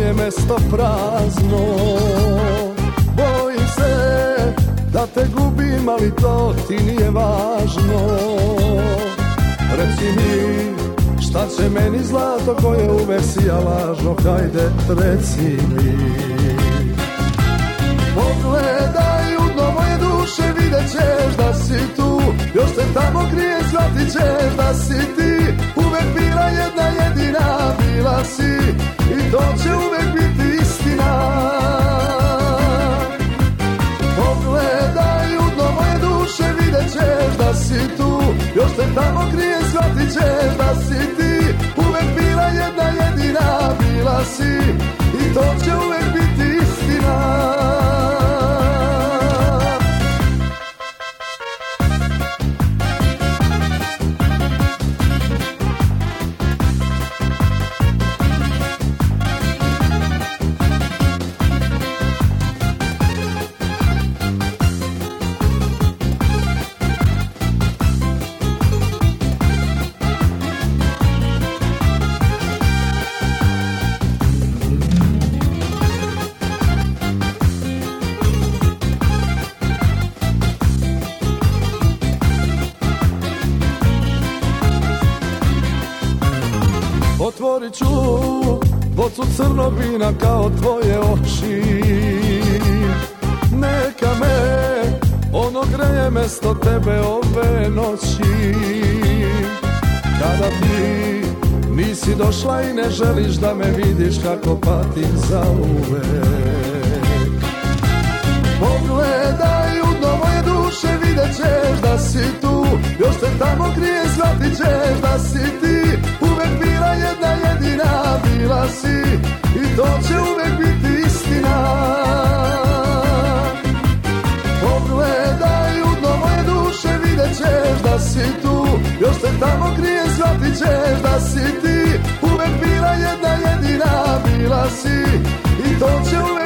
je mesto prazno. Bojim se da te gubim, ali to ti nije važno. Reci mi, šta će meni zlato koje uvek sija lažno, hajde reci mi. Pogledaj u dno moje duše, vidjet ćeš da si tu, još te tamo krije, shvatit ćeš da si ti uvek bila jedna jedina, bila si i to će uvek biti istina. Pogledaj u dno moje duše, vidjet ćeš da si tu, još te tamo krije, shvatit ćeš da si ti uvek bila jedna jedina, bila si i to će uvek biti istina. Otvorit ću bocu crnog vina kao tvoje oči. Neka me ono greje mesto tebe ove noći. Kada ti nisi došla i ne želiš da me vidiš kako patim za uvek. Pogledaj u dno moje duše, vidjet ćeš da si tu, još te tamo krije, shvatit ćeš da si ti uvek bila jedna jedina, bila si i to će uvek biti istina. Pogledaj u dno moje duše, vidjet ćeš da si tu, još te tamo krije, shvatit ćeš da si ti uvek bila jedna jedina, bila si i to će uvek